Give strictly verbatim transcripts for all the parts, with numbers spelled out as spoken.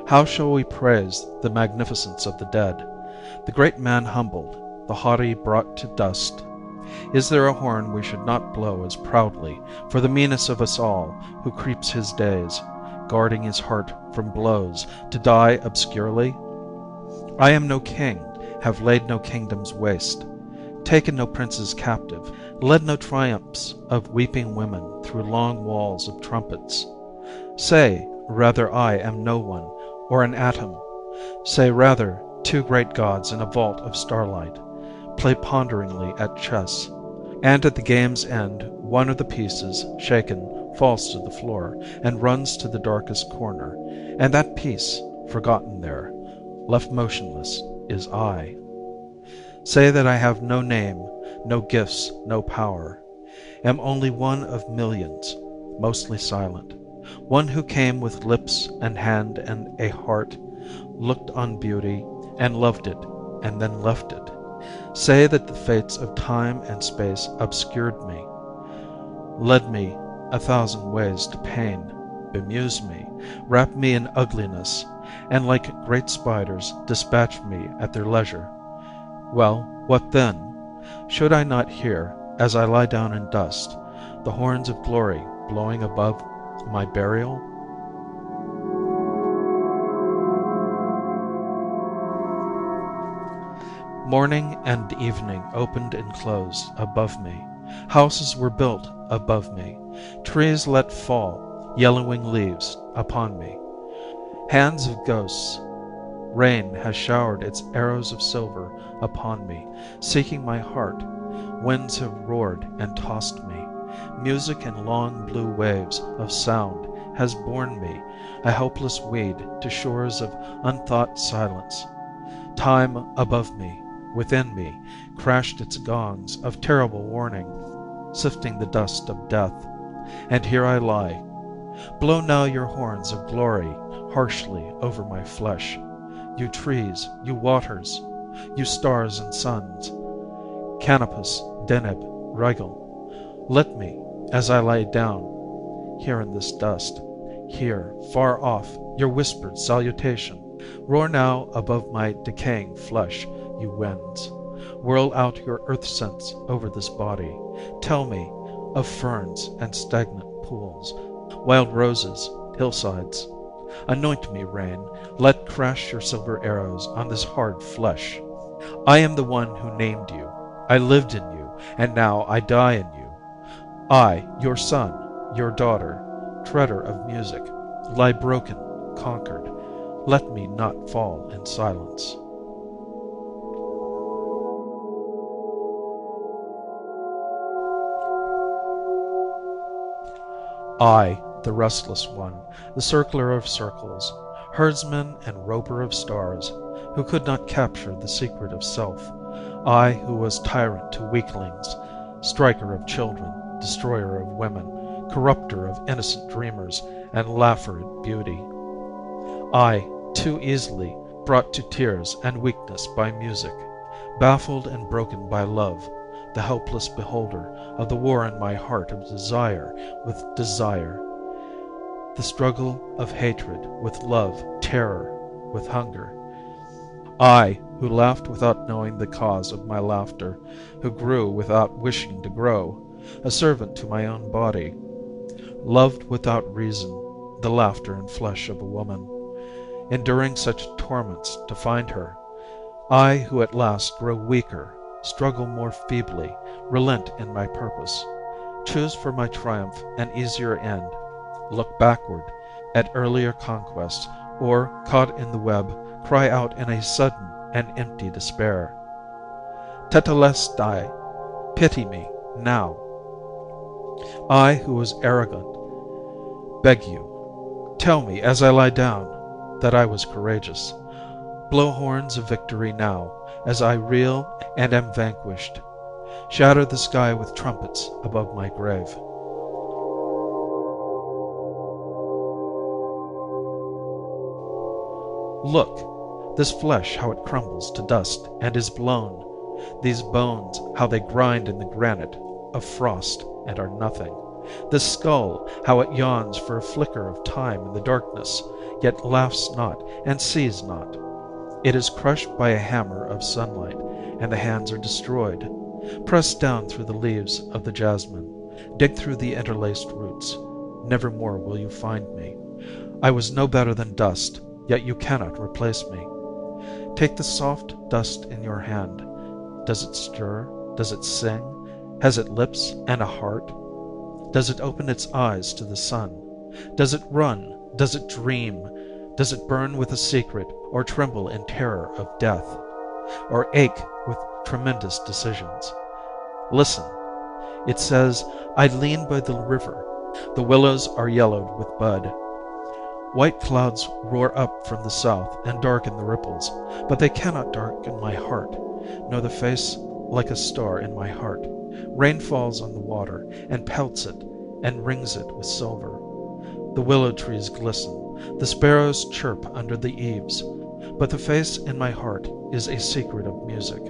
How shall we praise the magnificence of the dead, the great man humbled, the haughty brought to dust? Is there a horn we should not blow as proudly for the meanest of us all, who creeps his days, guarding his heart from blows, to die obscurely? I am no king, have laid no kingdoms waste, taken no princes captive, led no triumphs of weeping women through long walls of trumpets. Say rather I am no one, or an atom. Say rather two great gods in a vault of starlight play ponderingly at chess, and at the game's end one of the pieces, shaken, falls to the floor, and runs to the darkest corner, and that piece, forgotten there, left motionless, is I. Say that I have no name, no gifts, no power, am only one of millions, mostly silent, one who came with lips and hand and a heart, looked on beauty, and loved it, and then left it. Say that the fates of time and space obscured me, led me a thousand ways to pain, bemused me, wrapped me in ugliness, and like great spiders dispatched me at their leisure. Well, what then? Should I not hear, as I lie down in dust, the horns of glory blowing above my burial? Morning and evening opened and closed above me. Houses were built above me. Trees let fall yellowing leaves upon me. Hands of ghosts. Rain has showered its arrows of silver upon me, seeking my heart. Winds have roared and tossed me. Music in long blue waves of sound has borne me, a helpless weed, to shores of unthought silence. Time above me, within me, crashed its gongs of terrible warning, sifting the dust of death. And here I lie. Blow now your horns of glory harshly over my flesh, you trees, you waters, you stars and suns, Canopus, Deneb, Rigel. Let me, as I lie down here in this dust, hear, far off, your whispered salutation. Roar now above my decaying flesh, you winds. Whirl out your earth scents over this body. Tell me of ferns and stagnant pools, wild roses, hillsides. Anoint me, rain. Let crash your silver arrows on this hard flesh. I am the one who named you. I lived in you, and now I die in you. I, your son, your daughter, treader of music, lie broken, conquered. Let me not fall in silence. I, the restless one, the circler of circles, herdsman and roper of stars, who could not capture the secret of self. I, who was tyrant to weaklings, striker of children, destroyer of women, corrupter of innocent dreamers, and laugher at beauty. I, too easily brought to tears and weakness by music, baffled and broken by love, the helpless beholder of the war in my heart of desire with desire, the struggle of hatred with love, terror with hunger. I, who laughed without knowing the cause of my laughter, who grew without wishing to grow, a servant to my own body, loved without reason the laughter and flesh of a woman, enduring such torments to find her. I, who at last grow weaker, struggle more feebly, relent in my purpose, choose for my triumph an easier end, look backward at earlier conquests, or, caught in the web, cry out in a sudden and empty despair, Tetelestai, pity me now. I, who was arrogant, beg you, tell me as I lie down that I was courageous. Blow horns of victory now, as I reel and am vanquished. Shatter the sky with trumpets above my grave. Look, this flesh how it crumbles to dust and is blown, these bones how they grind in the granite of frost and are nothing. The skull, how it yawns for a flicker of time in the darkness, yet laughs not and sees not. It is crushed by a hammer of sunlight, and the hands are destroyed. Press down through the leaves of the jasmine, dig through the interlaced roots. Never more will you find me. I was no better than dust, yet you cannot replace me. Take the soft dust in your hand. Does it stir? Does it sing? Has it lips and a heart? Does it open its eyes to the sun? Does it run? Does it dream? Does it burn with a secret, or tremble in terror of death, or ache with tremendous decisions? Listen. It says, I lean by the river. The willows are yellowed with bud. White clouds roar up from the south and darken the ripples, but they cannot darken my heart, nor the face like a star in my heart. Rain falls on the water, and pelts it, and rings it with silver. The willow trees glisten, the sparrows chirp under the eaves, but the face in my heart is a secret of music.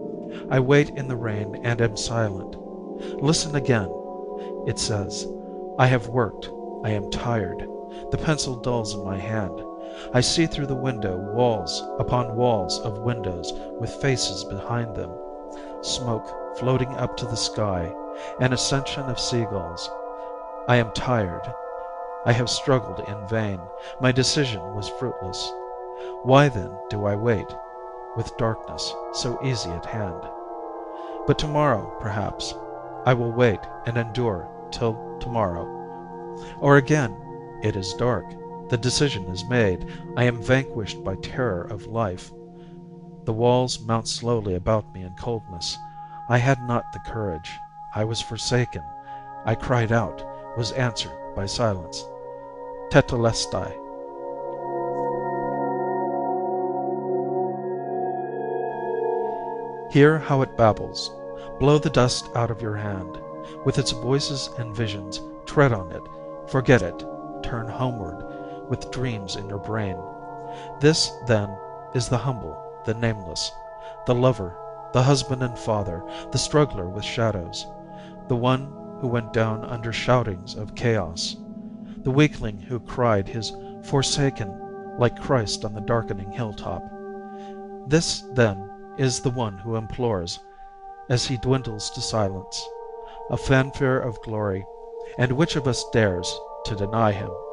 I wait in the rain and am silent. Listen again. It says, I have worked, I am tired. The pencil dulls in my hand. I see through the window walls upon walls of windows with faces behind them, smoke floating up to the sky, an ascension of seagulls. I am tired. I have struggled in vain. My decision was fruitless. Why then do I wait, with darkness so easy at hand? But tomorrow, perhaps, I will wait and endure till tomorrow. Or again, it is dark. The decision is made. I am vanquished by terror of life. The walls mount slowly about me in coldness. I had not the courage. I was forsaken. I cried out, was answered by silence. Tetelestai. Hear how it babbles. Blow the dust out of your hand. With its voices and visions, tread on it, forget it, turn homeward, with dreams in your brain. This, then, is the humble, the nameless, the lover, the husband and father, the struggler with shadows, the one who went down under shoutings of chaos, the weakling who cried his forsaken like Christ on the darkening hilltop. This, then, is the one who implores, as he dwindles to silence, a fanfare of glory, and which of us dares to deny him?